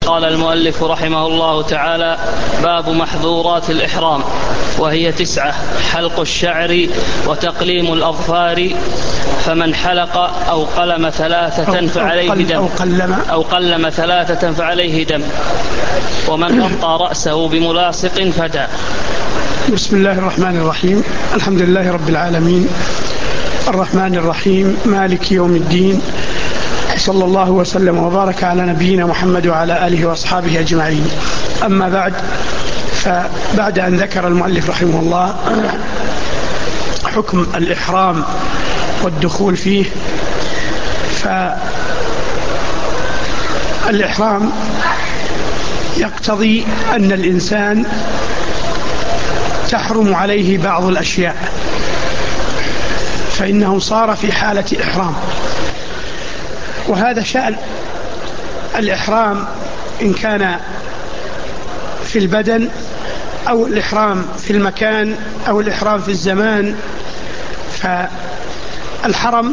قال المؤلف رحمه الله تعالى: باب محظورات الإحرام، وهي 9: حلق الشعر وتقليم الأظفار، فمن حلق أو قلم 3 فعليه دم، أو قلم 3 فعليه دم، ومن غطى رأسه بملاصق فدى. بسم الله الرحمن الرحيم. الحمد لله رب العالمين، الرحمن الرحيم، مالك يوم الدين، صلى الله وسلم وبارك على نبينا محمد وعلى آله وأصحابه أجمعين. أما بعد، فبعد أن ذكر المؤلف رحمه الله حكم الإحرام والدخول فيه، فالإحرام يقتضي أن الإنسان تحرم عليه بعض الأشياء، فإنه صار في حالة إحرام. وهذا شأن الإحرام، إن كان في البدن أو الإحرام في المكان أو الإحرام في الزمان. فالحرم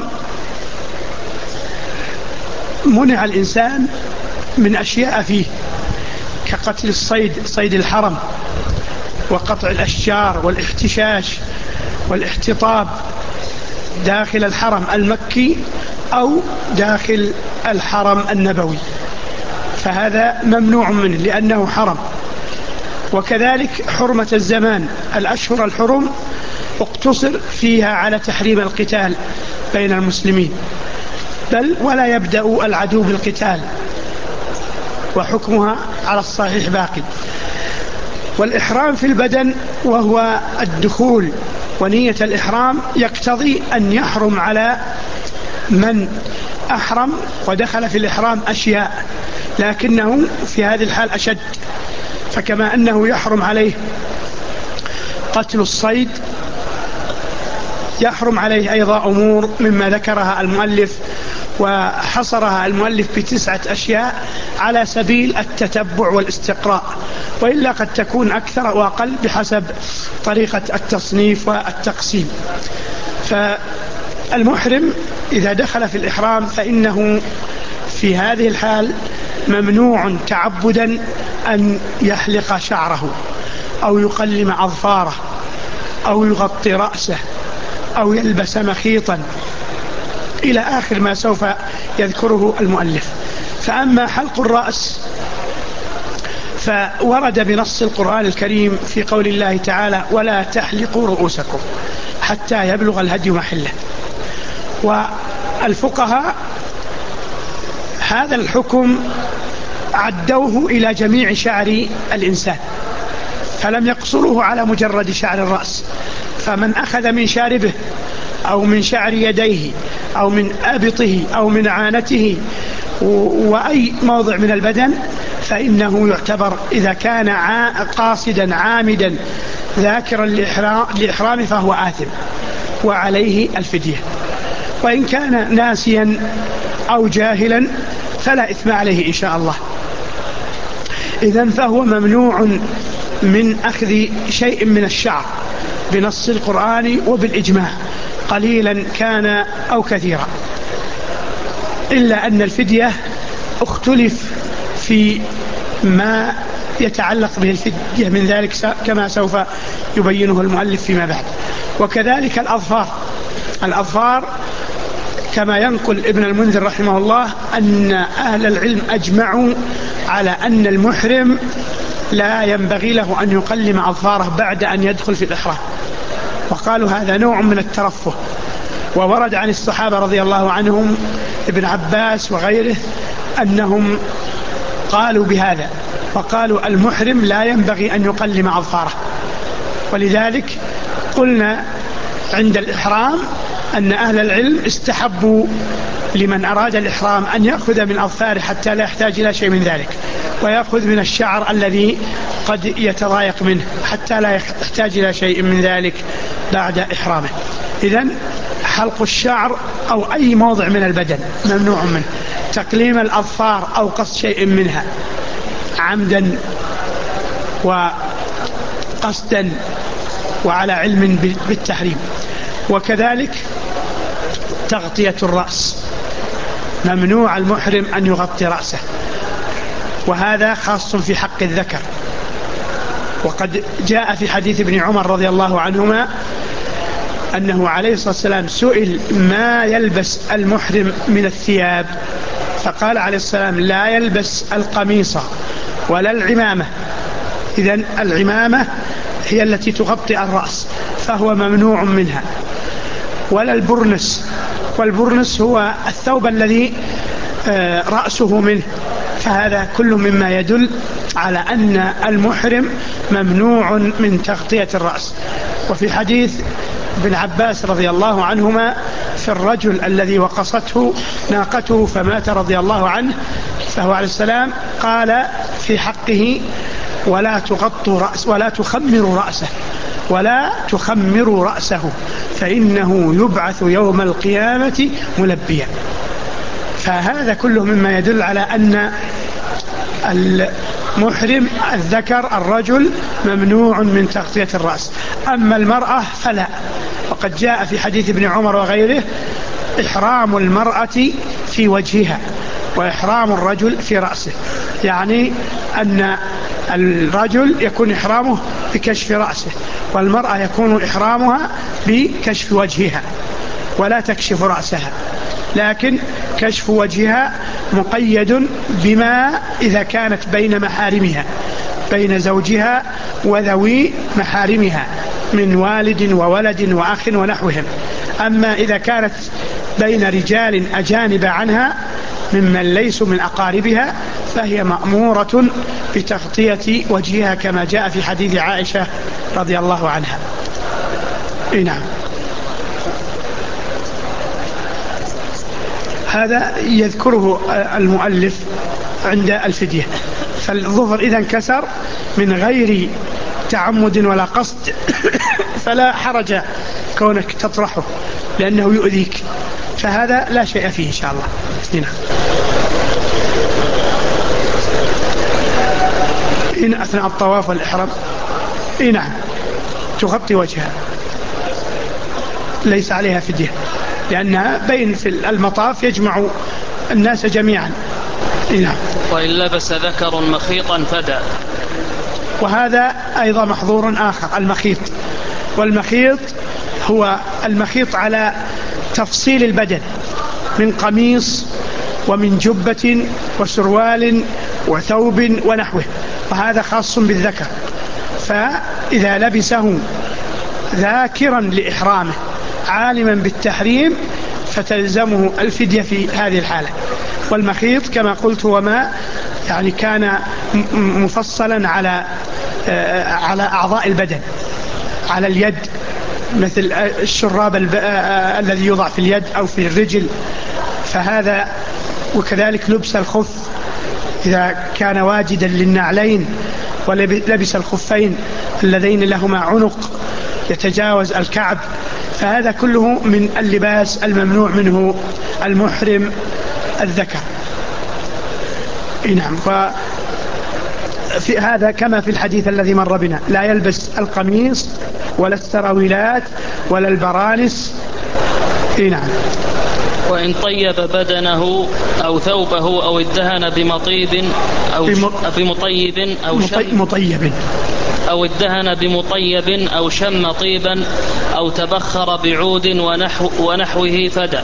منع الإنسان من أشياء فيه، كقتل الصيد، صيد الحرم، وقطع الأشجار والاحتشاش والاحتطاب داخل الحرم المكي أو داخل الحرم النبوي، فهذا ممنوع منه لأنه حرم. وكذلك حرمة الزمان، الأشهر الحرم اقتصر فيها على تحريم القتال بين المسلمين، بل ولا يبدأ العدو بالقتال، وحكمها على الصحيح باقي. والإحرام في البدن وهو الدخول، ونية الإحرام يقتضي أن يحرم على من أحرم ودخل في الإحرام أشياء، لكنه في هذه الحال أشد. فكما أنه يحرم عليه قتل الصيد، يحرم عليه أيضا أمور مما ذكرها المؤلف وحصرها المؤلف ب9 أشياء على سبيل التتبع والاستقراء، وإلا قد تكون أكثر وأقل بحسب طريقة التصنيف والتقسيم. فالمحرم إذا دخل في الإحرام فإنه في هذه الحال ممنوع تعبدا أن يحلق شعره أو يقلم أظفاره أو يغطي رأسه أو يلبس مخيطا إلى آخر ما سوف يذكره المؤلف. فأما حلق الرأس فورد بنص القرآن الكريم في قول الله تعالى: ولا تحلقوا رؤوسكم حتى يبلغ الهدي محله. والفقهاء هذا الحكم عدوه إلى جميع شعر الإنسان، فلم يقصروه على مجرد شعر الرأس. فمن أخذ من شاربه أو من شعر يديه أو من أبطه أو من عانته وأي موضع من البدن فإنه يعتبر، إذا كان قاصدا عامدا ذاكرا لإحرامه فهو آثم وعليه الفدية. وإن كان ناسيا أو جاهلا فلا إثم عليه إن شاء الله. إذن فهو ممنوع من أخذ شيء من الشعر بنص القرآن وبالإجماع، قليلا كان أو كثيرا، إلا أن الفدية اختلف في ما يتعلق به الفدية من ذلك كما سوف يبينه المؤلف فيما بعد. وكذلك الأظفار كما ينقل ابن المنذر رحمه الله أن أهل العلم أجمعوا على أن المحرم لا ينبغي له أن يقلم أظفاره بعد أن يدخل في الإحرام، وقالوا هذا نوع من الترفه. وورد عن الصحابة رضي الله عنهم ابن عباس وغيره أنهم قالوا بهذا، وقالوا المحرم لا ينبغي أن يقلم أظفاره. ولذلك قلنا عند الإحرام أن أهل العلم استحبوا لمن أراد الإحرام أن يأخذ من أظفاره حتى لا يحتاج إلى شيء من ذلك، ويأخذ من الشعر الذي قد يتضايق منه حتى لا يحتاج إلى شيء من ذلك بعد إحرامه. إذن حلق الشعر أو أي موضع من البدن ممنوع منه. تقليم الأظفار أو قص شيء منها عمدا وقصدا وعلى علم بالتحريم. وكذلك تغطية الرأس، ممنوع المحرم أن يغطي رأسه وهذا خاص في حق الذكر. وقد جاء في حديث ابن عمر رضي الله عنهما أنه عليه الصلاة والسلام سئل ما يلبس المحرم من الثياب، فقال عليه السلام لا يلبس القميص ولا العمامة. إذن العمامة هي التي تغطي الرأس فهو ممنوع منها، ولا البرنس، والبرنس هو الثوب الذي رأسه منه، فهذا كل مما يدل على أن المحرم ممنوع من تغطية الرأس. وفي حديث ابن عباس رضي الله عنهما في الرجل الذي وقصته ناقته فمات رضي الله عنه، فهو عليه السلام قال في حقه ولا تغطوا رأس ولا تخمروا رأسه ولا تخمروا رأسه فإنه يبعث يوم القيامة ملبيا. فهذا كله مما يدل على أن المحرم الذكر الرجل ممنوع من تغطية الرأس. أما المرأة فلا، وقد جاء في حديث ابن عمر وغيره إحرام المرأة في وجهها وإحرام الرجل في رأسه، يعني أن الرجل يكون إحرامه بكشف رأسه والمرأة يكون إحرامها بكشف وجهها ولا تكشف رأسها، لكن كشف وجهها مقيد بما إذا كانت بين محارمها، بين زوجها وذوي محارمها من والد وولد وأخ ونحوهم. أما إذا كانت بين رجال أجانب عنها ممن ليسوا من أقاربها فهي مأمورة بتغطية وجهها كما جاء في حديث عائشة رضي الله عنها. نعم. هذا يذكره المؤلف عند الفدية. فالظفر إذا انكسر من غير تعمد ولا قصد فلا حرج كونك تطرحه لأنه يؤذيك، فهذا لا شيء فيه إن شاء الله. إن أثناء الطواف والإحرام نعم تغطي وجهها ليس عليها فدية، لأنها بين في المطاف يجمع الناس جميعا. نعم. وإن لبس ذكر مخيطا فدى. وهذا أيضا محظور آخر، المخيط. والمخيط هو المخيط على تفصيل البدن من قميص ومن جبة وسروال وثوب ونحوه، وهذا خاص بالذكر. فإذا لبسه ذاكرا لإحرامه عالما بالتحريم فتلزمه الفدية في هذه الحالة. والمخيط كما قلت هو ما يعني كان مفصلا على أعضاء البدن، على اليد مثل الشراب الذي يوضع في اليد أو في الرجل، فهذا. وكذلك لبس الخف إذا كان واجدا للنعلين ولبس الخفين اللذين لهما عنق يتجاوز الكعب، فهذا كله من اللباس الممنوع منه المحرم الذكر. نعم. وفي هذا كما في الحديث الذي مر بنا لا يلبس القميص ولا السراويلات ولا البرانس. نعم. وإن طيب بدنه أو ثوبه أو ادهن بمطيب أو ادهن بمطيب أو شم طيبا أو تبخر بعود ونحوه فدى.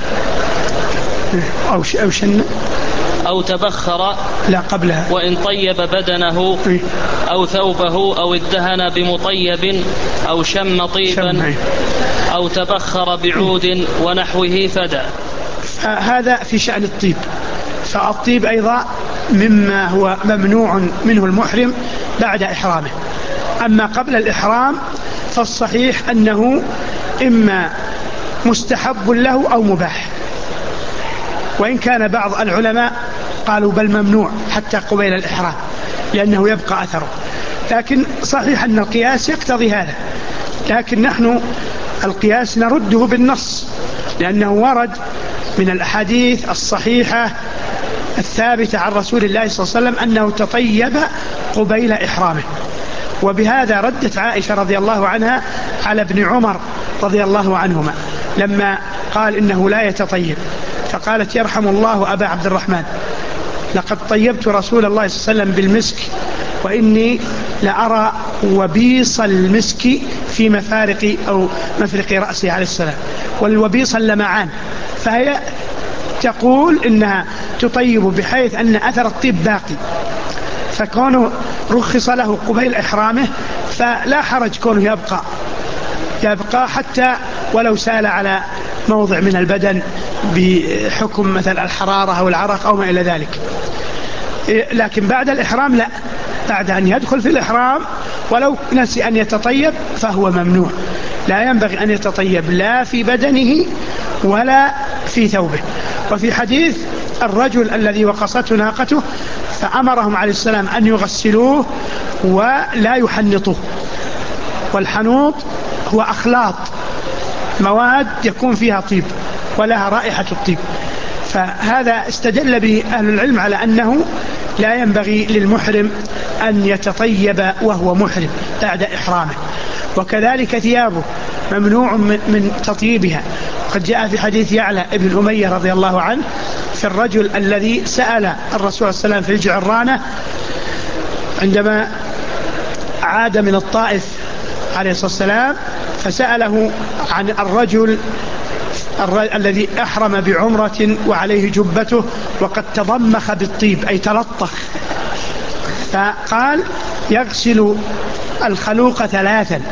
أو تبخر لا قبلها. وإن طيب بدنه أو ثوبه أو ادهن بمطيب أو شم طيبا أو تبخر بعود ونحوه فدى. هذا في شأن الطيب. فالطيب أيضا مما هو ممنوع منه المحرم بعد إحرامه. أما قبل الإحرام فالصحيح أنه إما مستحب له أو مباح، وإن كان بعض العلماء قالوا بل ممنوع حتى قبيل الإحرام لأنه يبقى أثره، لكن صحيح أن القياس يقتضي هذا، لكن نحن القياس نرده بالنص لأنه ورد من الأحاديث الصحيحة الثابتة عن رسول الله صلى الله عليه وسلم أنه تطيب قبيل إحرامه. وبهذا ردت عائشة رضي الله عنها على ابن عمر رضي الله عنهما لما قال إنه لا يتطيب، فقالت يرحم الله أبا عبد الرحمن، لقد طيبت رسول الله صلى الله عليه وسلم بالمسك وإني لأرى وبيص المسك في مفارق أو مفرق رأسه عليه السلام، والوبيص اللمعان. فهي تقول إنها تطيب بحيث أن أثر الطيب باقي، فكونه رخص له قبيل إحرامه فلا حرج كونه يبقى حتى ولو سال على موضع من البدن بحكم مثل الحرارة أو العرق أو ما إلى ذلك. لكن بعد الإحرام لا، بعد أن يدخل في الإحرام ولو نسي أن يتطيب فهو ممنوع، لا ينبغي أن يتطيب لا في بدنه ولا في ثوبه. وفي حديث الرجل الذي وقصته ناقته فأمرهم عليه السلام أن يغسلوه ولا يحنطوه، والحنوط هو أخلاط مواد يكون فيها طيب ولها رائحة الطيب. فهذا استدل به أهل العلم على أنه لا ينبغي للمحرم أن يتطيب وهو محرم بعد إحرامه. وكذلك ثيابه ممنوع من تطيبها. قد جاء في حديث يعلى ابن أمية رضي الله عنه في الرجل الذي سأل الرسول صلى الله عليه وسلم في الجعرانة عندما عاد من الطائف عليه الصلاة والسلام، فسأله عن الرجل الذي أحرم بعمرة وعليه جبته وقد تضمخ بالطيب أي تلطخ، فقال يغسل الخلوق 3.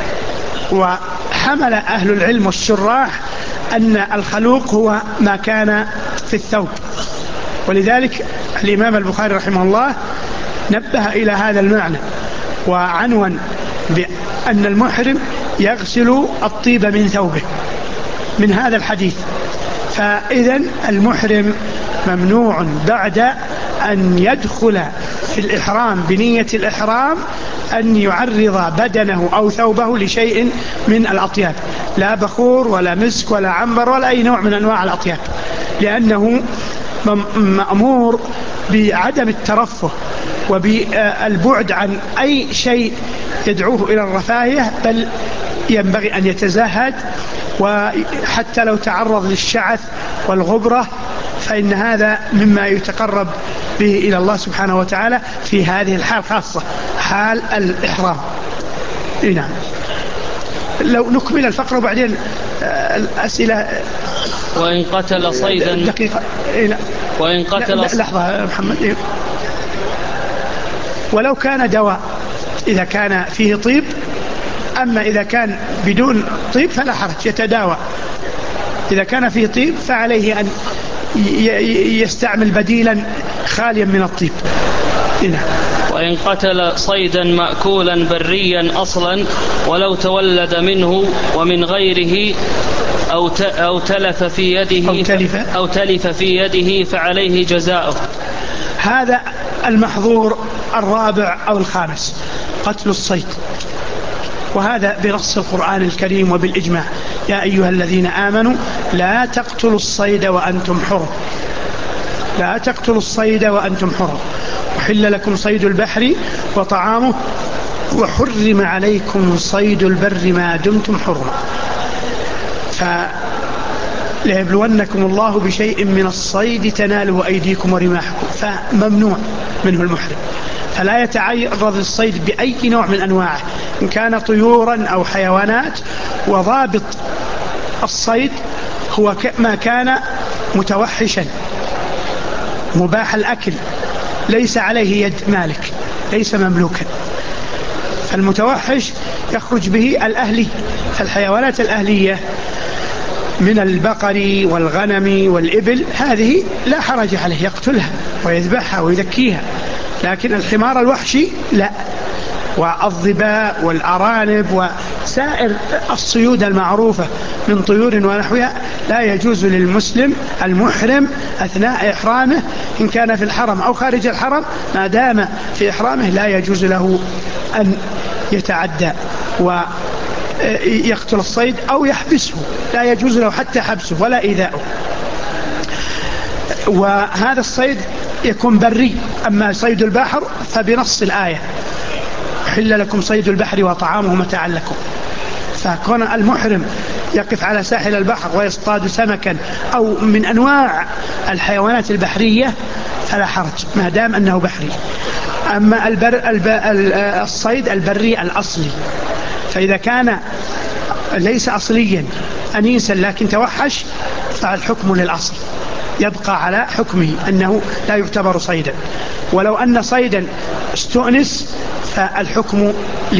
وحمل أهل العلم والشراح أن الخلوق هو ما كان في الثوب، ولذلك الإمام البخاري رحمه الله نبه إلى هذا المعنى وعنون بأن المحرم يغسل الطيب من ثوبه من هذا الحديث. فإذا المحرم ممنوع بعد أن يدخل في الإحرام بنية الإحرام أن يعرض بدنه أو ثوبه لشيء من الأطياب، لا بخور ولا مسك ولا عنبر ولا أي نوع من أنواع الأطياب، لأنه مأمور بعدم الترفه وبالبعد عن أي شيء يدعوه إلى الرفاهية، بل ينبغي أن يتزهد، وحتى لو تعرض للشعث والغبرة فإن هذا مما يتقرب به إلى الله سبحانه وتعالى في هذه الحال خاصة حال الإحرام. نعم. لو نكمل الفقرة وبعدين الأسئلة. وإن قتل صيدا دقيقة. وإن قتل لحظة محمد. ولو كان دواء إذا كان فيه طيب، أما إذا كان بدون طيب فلا حرج يتداوى. إذا كان فيه طيب فعليه أن يستعمل بديلا خاليا من الطيب. وإن قتل صيدا مأكولا بريا أصلا ولو تولد منه ومن غيره أو تلف في يده فعليه جزاؤه. هذا المحظور الرابع أو الخامس قتل الصيد، وهذا بنص القرآن الكريم وبالإجماع: يا أيها الذين آمنوا لا تقتلوا الصيد وأنتم حرم، لا تقتلوا الصيد وأنتم حرم، وحل لكم صيد البحر وطعامه وحرم عليكم صيد البر ما دمتم حرما. فليبلونكم الله بشيء من الصيد تناله أيديكم ورماحكم، فممنوع منه المحرم، فلا يتعرض للصيد بأي نوع من أنواعه إن كان طيورا أو حيوانات. وضابط الصيد هو ما كان متوحشا مباح الأكل ليس عليه يد مالك، ليس مملوكا. فالمتوحش يخرج به الأهلي، فالحيوانات الأهلية من البقر والغنم والإبل هذه لا حرج عليه، يقتلها ويذبحها ويذكيها. لكن الحمار الوحشي لا، والظباء والأرانب وسائر الصيود المعروفة من طيور ونحوها لا يجوز للمسلم المحرم أثناء إحرامه إن كان في الحرم أو خارج الحرم، ما دام في إحرامه لا يجوز له أن يتعدى ويقتل الصيد أو يحبسه، لا يجوز له حتى حبسه ولا إيذاؤه. وهذا الصيد يكون بري. أما صيد البحر فبنص الآية: حل لكم صيد البحر وطعامه متاعا لكم. فكون المحرم يقف على ساحل البحر ويصطاد سمكا أو من أنواع الحيوانات البحرية فلا حرج ما دام أنه بحري. أما الصيد البري الأصلي، فإذا كان ليس أصليا أنيسا لكن توحش فالحكم للأصل، يبقى على حكمه أنه لا يعتبر صيدا. ولو أن صيدا استؤنس فالحكم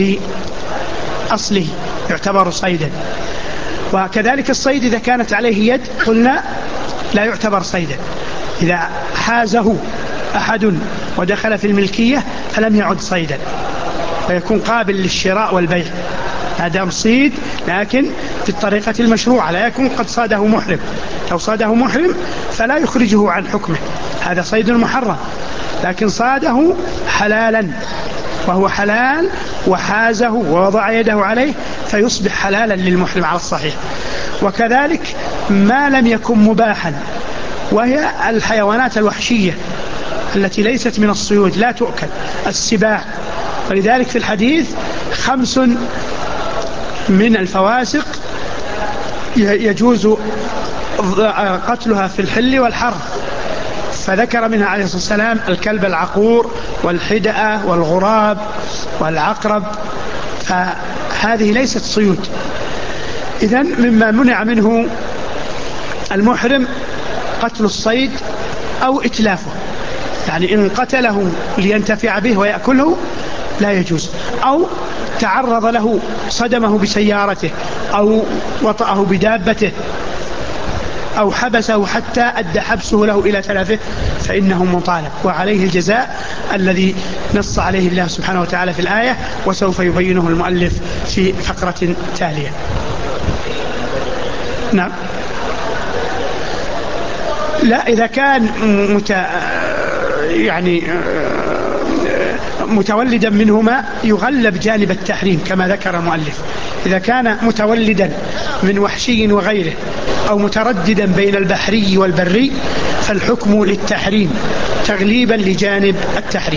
لأصله يعتبر صيدا. وكذلك الصيد إذا كانت عليه يد قلنا لا يعتبر صيدا، إذا حازه أحد ودخل في الملكية فلم يعد صيدا ويكون قابل للشراء والبيع، ما دام صيد لكن في الطريقة المشروعة، لا يكون قد صاده محرم. لو صاده محرم فلا يخرجه عن حكمه، هذا صيد محرم، لكن صاده حلالا وهو حلال وحازه ووضع يده عليه فيصبح حلالا للمحرم على الصحيح. وكذلك ما لم يكن مباحا، وهي الحيوانات الوحشية التي ليست من الصيود لا تؤكل، السباع. ولذلك في الحديث 5 من الفواسق يجوز قتلها في الحل والحرم، فذكر منها عليه الصلاة والسلام الكلب العقور والحدأة والغراب والعقرب، فهذه ليست صيود. إذن مما منع منه المحرم قتل الصيد أو إتلافه، يعني إن قتله لينتفع به ويأكله لا يجوز، أو تعرض له صدمه بسيارته أو وطأه بدابته أو حبسه حتى أدى حبسه له إلى تلفه فإنه مطالب وعليه الجزاء الذي نص عليه الله سبحانه وتعالى في الآية، وسوف يبينه المؤلف في فقرة تالية. نعم. لا، إذا كان متولدا منهما يغلب جانب التحريم كما ذكر المؤلف. إذا كان متولدا من وحشي وغيره أو مترددا بين البحري والبري فالحكم للتحريم تغليبا لجانب التحريم.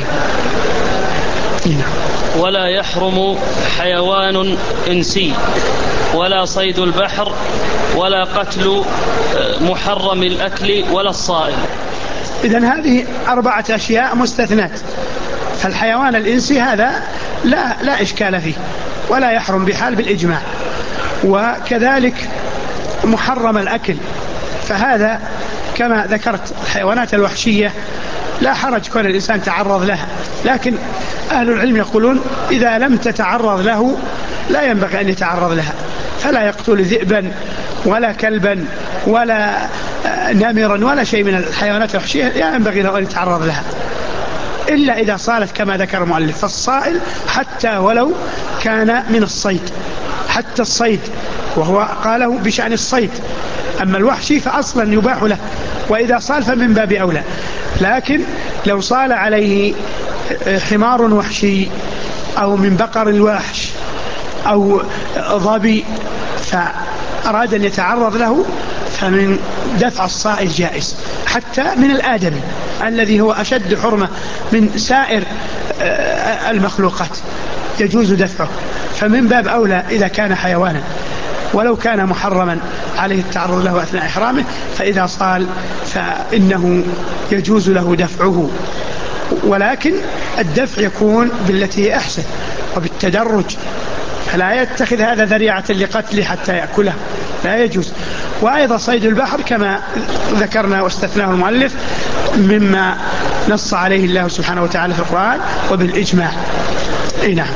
ولا يحرم حيوان إنسي ولا صيد البحر ولا قتل محرم الأكل ولا الصائل. إذن هذه 4 أشياء مستثنات، فالحيوان الإنسي هذا لا إشكال فيه ولا يحرم بحال بالإجماع. وكذلك محرم الأكل، فهذا كما ذكرت الحيوانات الوحشية لا حرج كون الإنسان تعرض لها، لكن أهل العلم يقولون إذا لم تتعرض له لا ينبغي أن يتعرض لها، فلا يقتل ذئبا ولا كلبا ولا نمرا ولا شيء من الحيوانات الوحشية لا ينبغي له أن يتعرض لها إلا إذا صالت كما ذكر المؤلف. فالصائل حتى ولو كان من الصيد، حتى الصيد، وهو قاله بشأن الصيد. أما الوحشي فأصلا يباح له، وإذا صال فمن باب أولى. لكن لو صال عليه حمار وحشي أو من بقر الوحش أو ظبي فأراد أن يتعرض له فمن دفع الصائل جائز، حتى من الآدمي الذي هو أشد حرمة من سائر المخلوقات يجوز دفعه، فمن باب أولى إذا كان حيوانا ولو كان محرما عليه التعرض له أثناء إحرامه، فإذا صال فإنه يجوز له دفعه، ولكن الدفع يكون بالتي أحسن وبالتدرج، فلا يتخذ هذا ذريعة لقتله حتى يأكله، لا يجوز. وأيضا صيد البحر كما ذكرنا واستثناه المؤلف مما نص عليه الله سبحانه وتعالى في القرآن وبالإجماع. نعم.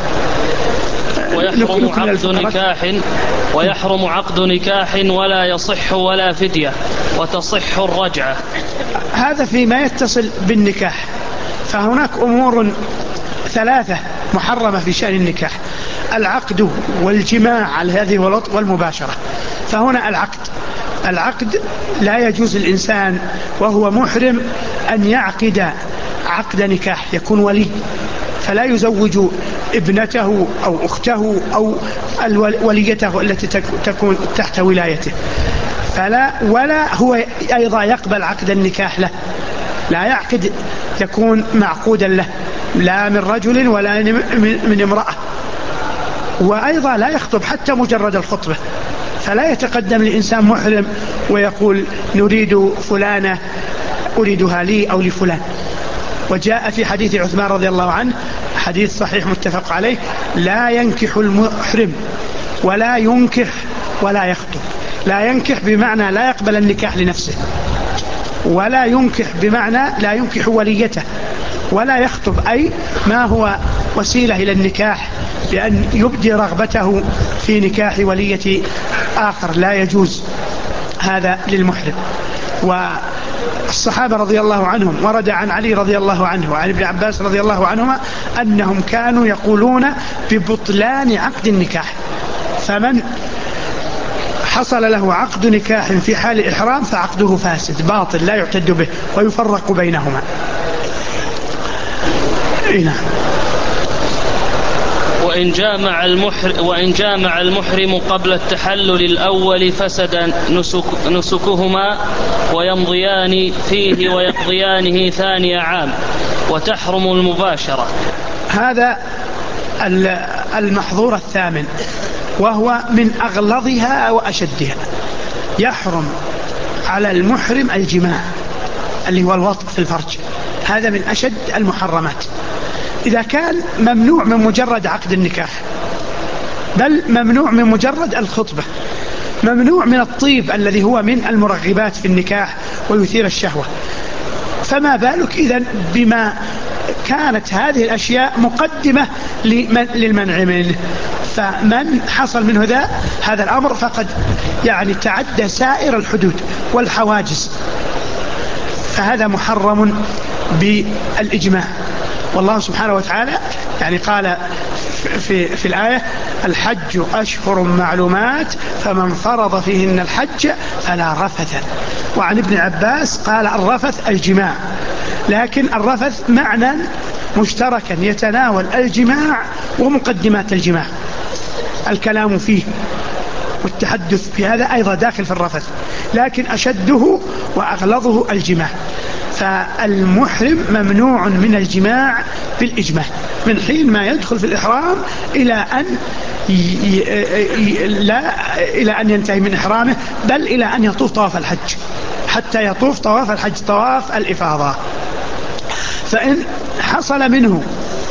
ويحرم عقد نكاح ولا يصح ولا فدية وتصح الرجعة. هذا فيما يتصل بالنكاح، فهناك أمور 3 محرمة في شأن النكاح: العقد والجماع على هذه والمباشرة. فهنا العقد لا يجوز الإنسان وهو محرم أن يعقد عقد نكاح، يكون ولي، فلا يزوج ابنته أو أخته أو وليته التي تكون تحت ولايته، ولا هو أيضا يقبل عقد النكاح له، لا يعقد يكون معقودا له لا من رجل ولا من امرأة. وأيضا لا يخطب حتى مجرد الخطبة، فلا يتقدم لإنسان محرم ويقول نريد فلانة أريدها لي أو لفلان، وجاء في حديث عثمان رضي الله عنه، حديث صحيح متفق عليه: لا ينكح المحرم ولا ينكح ولا يخطب. لا ينكح بمعنى لا يقبل النكاح لنفسه، ولا ينكح بمعنى لا ينكح وليته، ولا يخطب أي ما هو وسيلة إلى النكاح بأن يبدي رغبته في نكاح ولية آخر، لا يجوز هذا للمحرم. والصحابة رضي الله عنهم ورد عن علي رضي الله عنه وعن ابن عباس رضي الله عنهما أنهم كانوا يقولون ببطلان عقد النكاح، فمن حصل له عقد نكاح في حال إحرام فعقده فاسد باطل لا يعتد به ويفرق بينهما. نعم. وإن جامع المحرم قبل التحلل الأول فسد نسكهما ويمضيان فيه ويقضيانه ثاني عام، وتحرم المباشرة. هذا المحظور الثامن، وهو من أغلظها وأشدها. يحرم على المحرم الجماع اللي هو الوطء في الفرج، هذا من أشد المحرمات. إذا كان ممنوع من مجرد عقد النكاح، بل ممنوع من مجرد الخطبة، ممنوع من الطيب الذي هو من المرغبات في النكاح ويثير الشهوة، فما بالك إذن بما كانت هذه الأشياء مقدمة للمنع منه. فمن حصل منه هذا الأمر فقد يعني تعدى سائر الحدود والحواجز، فهذا محرم بالإجماع. والله سبحانه وتعالى يعني قال في الآية: الحج أشهر معلومات فمن فرض فيهن الحج فلا رفث. وعن ابن عباس قال: الرفث الجماع، لكن الرفث معنى مشتركا يتناول الجماع ومقدمات الجماع، الكلام فيه والتحدث بهذا أيضا داخل في الرفث، لكن أشده وأغلظه الجماع. فالمحرم ممنوع من الجماع بالإجماع من حين ما يدخل في الإحرام إلى أن ينتهي من إحرامه، بل إلى أن يطوف طواف الحج، حتى يطوف طواف الحج، طواف الإفاضة. فإن حصل منه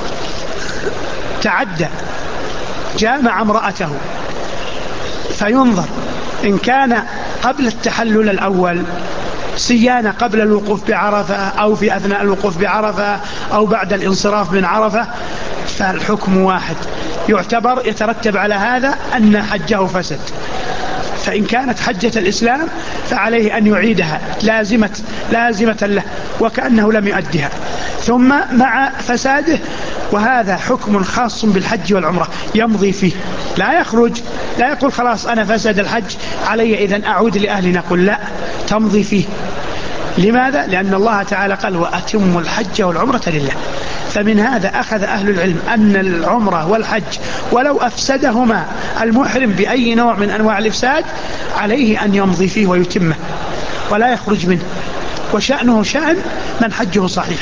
تعدى جامع امرأته فينظر إن كان قبل التحلل الأول صيانة قبل الوقوف بعرفة أو في أثناء الوقوف بعرفة أو بعد الانصراف من عرفة، فالحكم واحد، يترتب على هذا أن حجه فسد. فإن كانت حجة الإسلام فعليه أن يعيدها لازمة له وكأنه لم يؤدها، ثم مع فساده، وهذا حكم خاص بالحج والعمرة يمضي فيه، لا يخرج، لا يقول خلاص أنا فسد الحج علي إذن أعود لأهلي، نقول لا، تمضي فيه. لماذا؟ لأن الله تعالى قال: وأتم الحج والعمرة لله. فمن هذا أخذ أهل العلم أن العمرة والحج ولو أفسدهما المحرم بأي نوع من أنواع الإفساد عليه أن يمضي فيه ويتمه ولا يخرج منه، وشأنه شأن من حجه صحيح.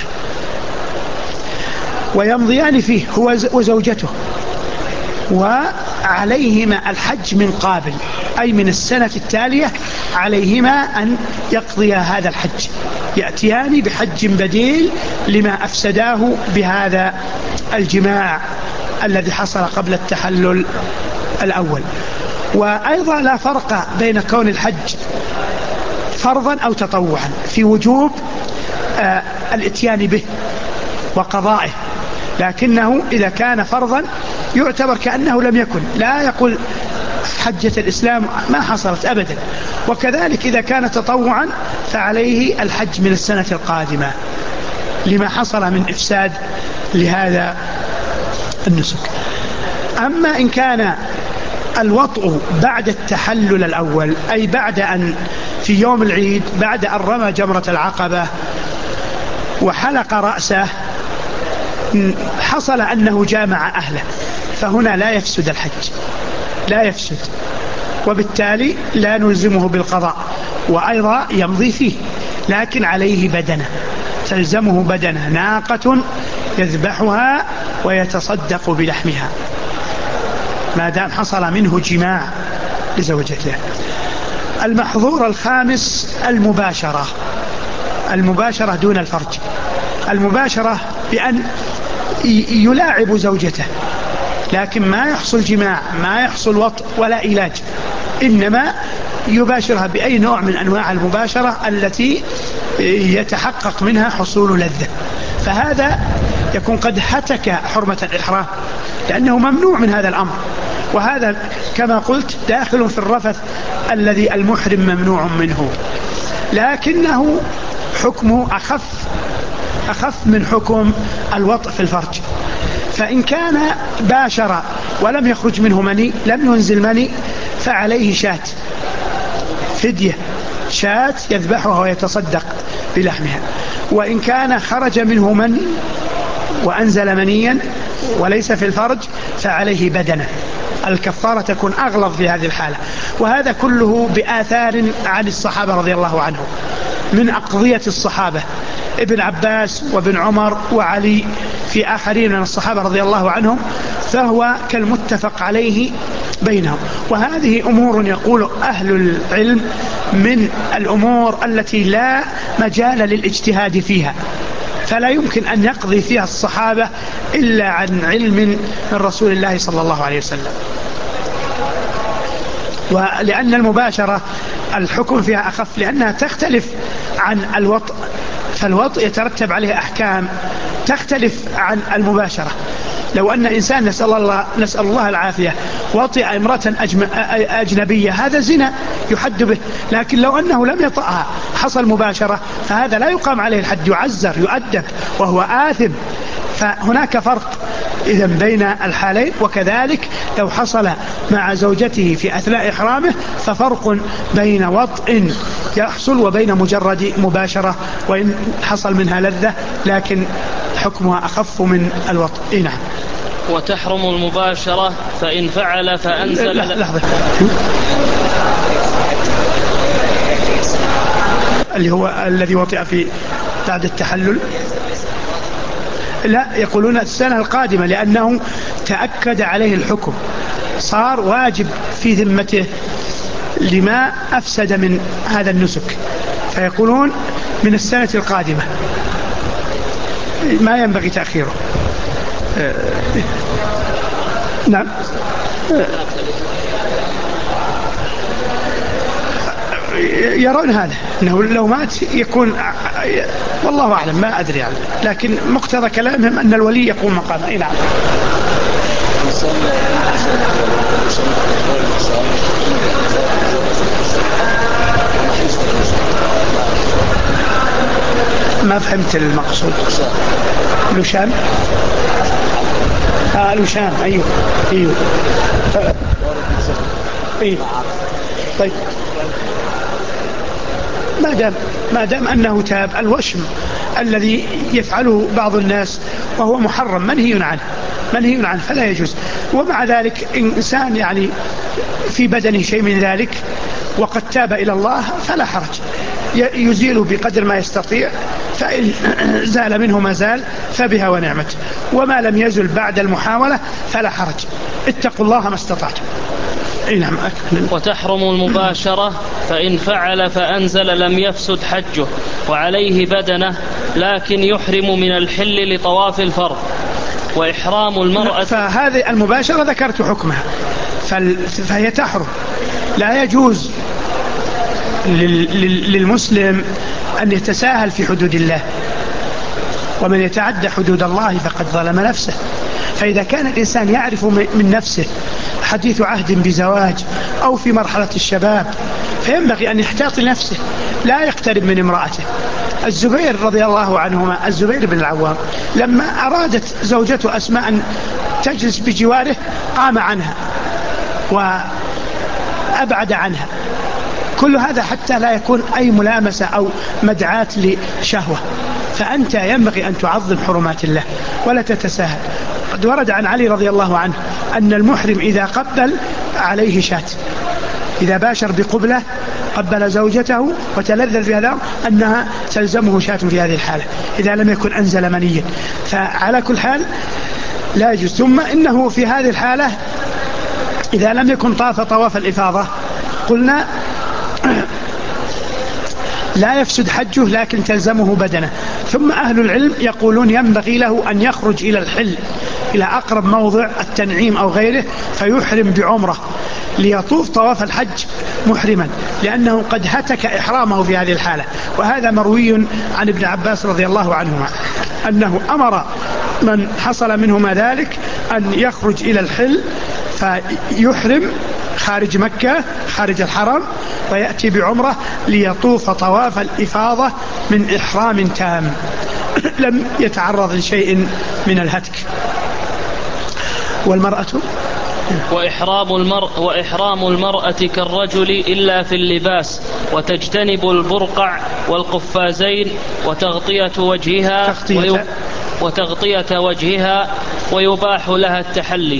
ويمضيان فيه هو وزوجته، وعليهما الحج من قابل، أي من السنة التالية عليهما أن يقضيا هذا الحج، يأتيان بحج بديل لما أفسداه بهذا الجماع الذي حصل قبل التحلل الأول. وأيضا لا فرق بين كون الحج فرضا أو تطوعا في وجوب الاتيان به وقضائه، لكنه إذا كان فرضا يعتبر كأنه لم يكن، لا يقول حجة الإسلام ما حصلت أبدا. وكذلك إذا كان تطوعا فعليه الحج من السنة القادمة لما حصل من إفساد لهذا النسك. أما إن كان الوطء بعد التحلل الأول، أي بعد أن في يوم العيد بعد أن رمى جمرة العقبة وحلق رأسه حصل أنه جامع أهله، فهنا لا يفسد الحج، لا يفسد، وبالتالي لا نلزمه بالقضاء، وأيضا يمضي فيه، لكن عليه بدنة، تلزمه بدنة، ناقة يذبحها ويتصدق بلحمها ما دام حصل منه جماع لزوجته. المحظور الخامس المباشرة دون الفرج. المباشرة بأن يلاعب زوجته، لكن ما يحصل جماع، ما يحصل وطء ولا علاج، إنما يباشرها بأي نوع من أنواع المباشرة التي يتحقق منها حصول لذة، فهذا يكون قد هتك حرمة الإحرام، لأنه ممنوع من هذا الأمر، وهذا كما قلت داخل في الرفث الذي المحرم ممنوع منه، لكنه حكمه أخف من حكم الوطء في الفرج. فإن كان باشر ولم يخرج منه مني، لم ينزل مني، فعليه شاة فدية، شاة يذبحها ويتصدق بلحمها. وإن كان خرج منه مني وأنزل منيا وليس في الفرج فعليه بدنة، الكفارة تكون أغلظ في هذه الحالة. وهذا كله بآثار عن الصحابة رضي الله عنهم، من أقضية الصحابة ابن عباس وابن عمر وعلي في آخرين من الصحابة رضي الله عنهم، فهو كالمتفق عليه بينهم. وهذه أمور يقول أهل العلم من الأمور التي لا مجال للاجتهاد فيها، فلا يمكن أن يقضي فيها الصحابة إلا عن علم من رسول الله صلى الله عليه وسلم. ولأن المباشرة الحكم فيها أخف، لأنها تختلف عن الوطء، فالوطء يترتب عليه أحكام تختلف عن المباشرة. لو أن إنسان نسأل الله العافية وطئ امرأة أجنبية، هذا زنا يحد به، لكن لو أنه لم يطأها حصل مباشرة فهذا لا يقام عليه الحد، يعزر يؤدب وهو آثم. فهناك فرق إذن بين الحالين. وكذلك لو حصل مع زوجته في أثناء إحرامه ففرق بين وطء يحصل وبين مجرد مباشرة، وإن حصل منها لذة لكن حكمها أخف من الوطء. نعم. وتحرم المباشرة فإن فعل فأنزل. لحظة، اللي هو الذي وطئ في بعد التحلل، لا، يقولون السنة القادمة، لأنه تأكد عليه الحكم، صار واجب في ذمته لما أفسد من هذا النسك، فيقولون من السنة القادمة، ما ينبغي تأخيره. نعم. يرون هذا أنه لو مات يكون، والله أعلم ما أدري يعني، لكن مقتضى كلامهم أن الولي يقوم مقامه. نعم. ما فهمت المقصود. لشام. لشام. أيوه. أيوه. طيب، ما دام أنه تاب، الوشم الذي يفعله بعض الناس وهو محرم منهي عنه فلا يجوز. ومع ذلك إنسان يعني في بدنه شيء من ذلك وقد تاب إلى الله فلا حرج، يزيل بقدر ما يستطيع، فإن زال منه ما زال فبها ونعمت، وما لم يزل بعد المحاولة فلا حرج. اتقوا الله ما استطعتم. نعم. وتحرم المباشرة فإن فعل فأنزل لم يفسد حجه وعليه بدنه، لكن يحرم من الحل لطواف الفرض. وإحرام المرأة، فهذه المباشرة ذكرت حكمها، فهي تحرم. لا يجوز للمسلم أن يتساهل في حدود الله، ومن يتعدى حدود الله فقد ظلم نفسه. فإذا كان الإنسان يعرف من نفسه حديث عهد بزواج أو في مرحلة الشباب، فينبغي أن يحتاط لنفسه، لا يقترب من امرأته. الزبير رضي الله عنهما، الزبير بن العوام، لما أرادت زوجته أسماء أن تجلس بجواره قام عنها وأبعد عنها، كل هذا حتى لا يكون أي ملامسة أو مدعاة لشهوة. فأنت ينبغي أن تعظم حرمات الله ولا تتساهل. قد ورد عن علي رضي الله عنه أن المحرم إذا قبل عليه شاة، إذا باشر بقبلة قبل زوجته وتلذذ بهذا أنها تلزمه شاة في هذه الحالة إذا لم يكن أنزل منيا. فعلى كل حال لا يجوز. ثم إنه في هذه الحالة إذا لم يكن طاف طواف الإفاضة قلنا لا يفسد حجه لكن تلزمه بدنه. ثم أهل العلم يقولون ينبغي له أن يخرج إلى الحل، إلى أقرب موضع التنعيم أو غيره، فيحرم بعمرة ليطوف طواف الحج محرما، لأنه قد هتك إحرامه في هذه الحالة. وهذا مروي عن ابن عباس رضي الله عنهما أنه أمر من حصل منهما ذلك أن يخرج إلى الحل فيحرم خارج مكة خارج الحرم، ويأتي بعمرة ليطوف طواف الإفاضة من إحرام تام لم يتعرض لشيء من الهتك. والمرأة وإحرام المرأة كالرجل إلا في اللباس، وتجتنب البرقع والقفازين وتغطية وجهها ويباح لها التحلي.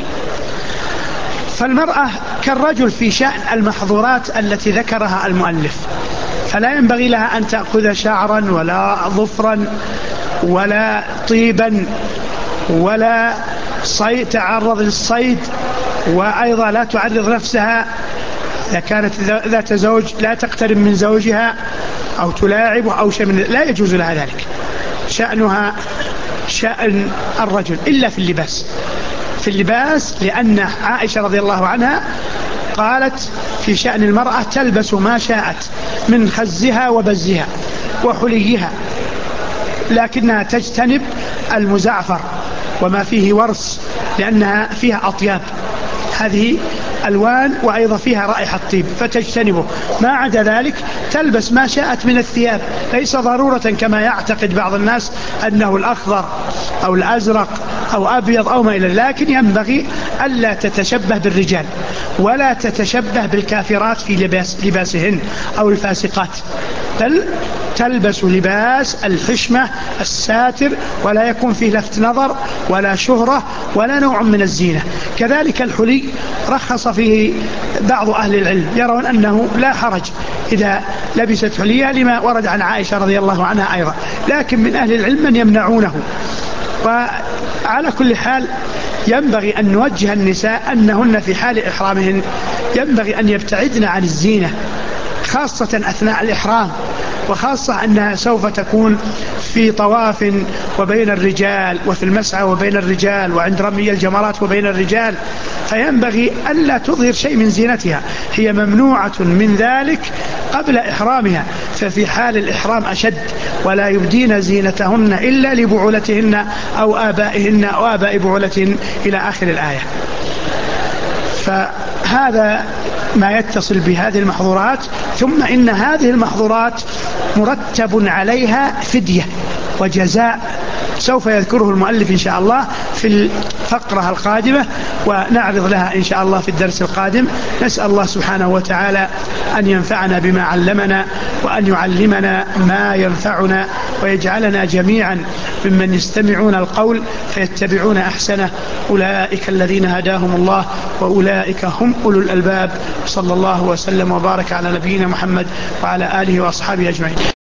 فالمرأة كالرجل في شأن المحظورات التي ذكرها المؤلف، فلا ينبغي لها أن تأخذ شعرا ولا ظفرا ولا طيبا ولا تعرض للصيد، وأيضا لا تعرض نفسها إذا كانت ذات زوج لا تقترب من زوجها أو تلاعبه أو شيء من لا يجوز لها ذلك. شأنها شأن الرجل إلا في اللباس. في اللباس لأن عائشة رضي الله عنها قالت في شأن المرأة تلبس ما شاءت من خزها وبزها وحليها، لكنها تجتنب المزعفر وما فيه ورس لأنها فيها أطياب، هذه ألوان وأيضا فيها رائحة طيب فتجتنبه. ما عدا ذلك تلبس ما شاءت من الثياب، ليس ضرورة كما يعتقد بعض الناس أنه الأخضر أو الأزرق أو أبيض أو ما إلى، لكن ينبغي ألا تتشبه بالرجال ولا تتشبه بالكافرات في لباسهن أو الفاسقات، بل تلبس لباس الحشمة الساتر ولا يكون فيه لفت نظر ولا شهرة ولا نوع من الزينة. كذلك الحلي رخص فيه بعض أهل العلم، يرون أنه لا حرج إذا لبست حليها لما ورد عن عائشة رضي الله عنها أيضا، لكن من أهل العلم من يمنعونه. وعلى كل حال ينبغي أن نوجه النساء أنهن في حال إحرامهن ينبغي أن يبتعدن عن الزينة خاصة أثناء الإحرام، وخاصة أنها سوف تكون في طواف وبين الرجال وفي المسعى وبين الرجال وعند رمي الجمرات وبين الرجال، فينبغي ألا تظهر شيء من زينتها. هي ممنوعة من ذلك قبل إحرامها، ففي حال الإحرام أشد، ولا يبدين زينتهن إلا لبعولتهن أو آبائهن أو آباء بعولتهن إلى آخر الآية. فهذا ما يتصل بهذه المحظورات. ثم إن هذه المحظورات مرتب عليها فدية وجزاء سوف يذكره المؤلف إن شاء الله في الفقرة القادمة، ونعرض لها إن شاء الله في الدرس القادم. نسأل الله سبحانه وتعالى أن ينفعنا بما علمنا، وأن يعلمنا ما ينفعنا، ويجعلنا جميعا ممن يستمعون القول فيتبعون أحسنه. أولئك الذين هداهم الله وأولئك هم أولو الألباب. صلى الله وسلم وبارك على نبينا محمد وعلى آله وأصحابه أجمعين.